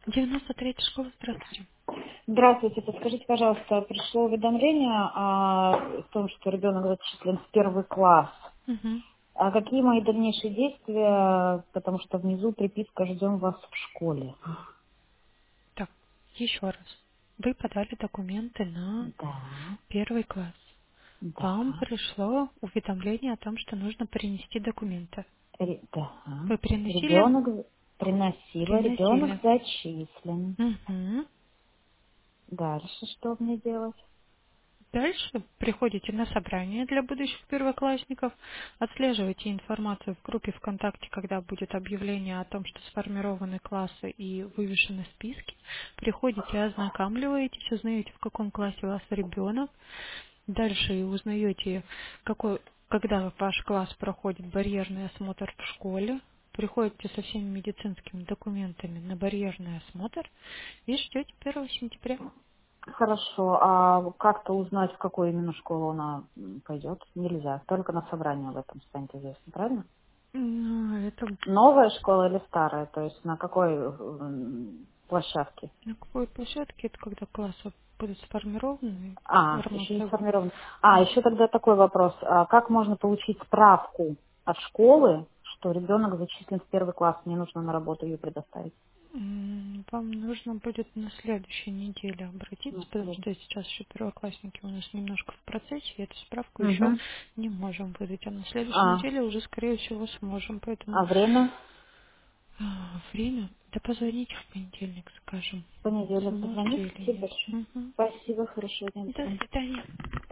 93-я школа, здравствуйте. Здравствуйте, подскажите, пожалуйста, пришло уведомление о том, что ребенок зачислен в первый класс. Угу. А какие мои дальнейшие действия, потому что внизу приписка «Ждем вас в школе». Так, еще раз. Вы подали документы на Да, первый класс. Вам да, пришло уведомление о том, что нужно принести документы. да. Вы приносили? Ребенок приносила, ребенок Приносили. зачислен. Угу. Дальше что мне делать? Дальше приходите на собрание для будущих первоклассников, отслеживайте информацию в группе ВКонтакте, когда будет объявление о том, что сформированы классы и вывешены списки. Приходите, ознакомливаетесь, узнаете, в каком классе у вас ребенок. Дальше узнаете, когда ваш класс проходит барьерный осмотр в школе. Приходите со всеми медицинскими документами на барьерный осмотр и ждете 1 сентября. Хорошо, а как-то узнать, в какую именно школу она пойдет, нельзя. Только на собрании об этом станет известно, правильно? Ну, это Новая школа или старая? То есть на какой площадке? на какой площадке? Это когда классы будут сформированы, Еще не информация будет. сформирована. Да. Еще тогда такой вопрос. А как можно получить справку от школы, что ребенок зачислен в первый класс, мне нужно на работу ее предоставить? Вам нужно будет на следующей неделе На обратиться, потому следующий. что сейчас еще первоклассники у нас немножко в процессе, и эту справку еще Мгм. не можем выдать. А на следующей А, неделе уже, скорее всего, сможем. Поэтому а время? время, да позвоните в понедельник, скажем. В понедельник позвоню. Смотрели Спасибо нет. большое. Мгм. Спасибо, хорошего дня. До До свидания. свидания.